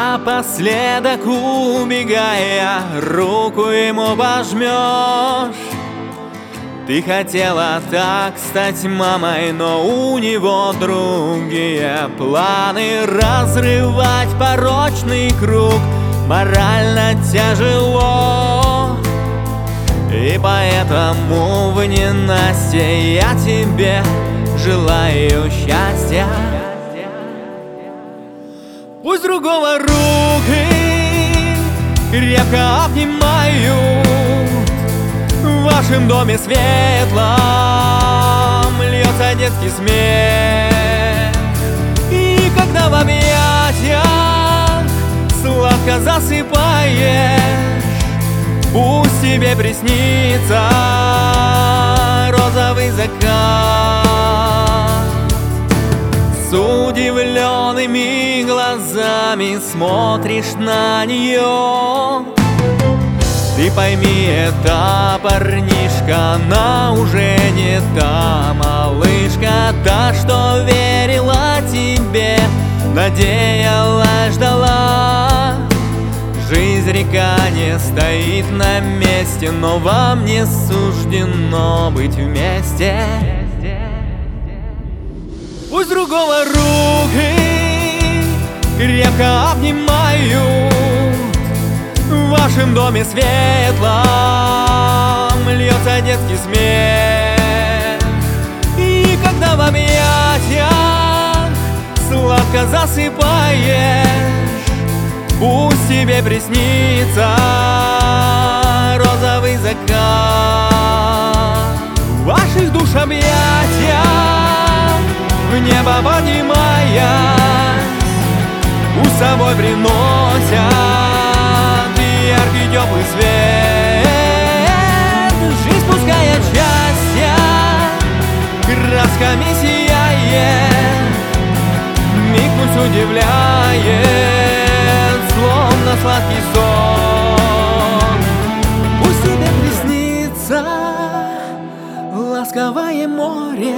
Напоследок убегая, руку ему пожмешь. Ты хотела так стать мамой, но у него другие планы. Разрывать порочный круг морально тяжело, и поэтому в ненастье я тебе желаю счастья. Пусть другого руки крепко обнимают, в вашем доме светлом льется детский смех. И когда в объятиях сладко засыпаешь, пусть тебе приснится розовый закат. С удивленными глазами смотришь на нее. Ты пойми, эта парнишка, она уже не та малышка, та, что верила тебе, надеялась, ждала. Жизнь река не стоит на месте, но вам не суждено быть вместе. Пусть другого руки крепко обнимают, в вашем доме светлом льется детский смех. И когда в объятиях сладко засыпаешь, пусть тебе приснится розовый закат. В ваших душ объятиях, в небо поднимаясь, у собой приносят яркий теплый свет. Жизнь пускает счастье, красками сияет, миг пусть удивляет, словно сладкий сон. Пусть тебе приснится ласковое море,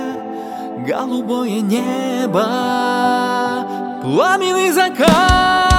голубое небо, пламенный закат.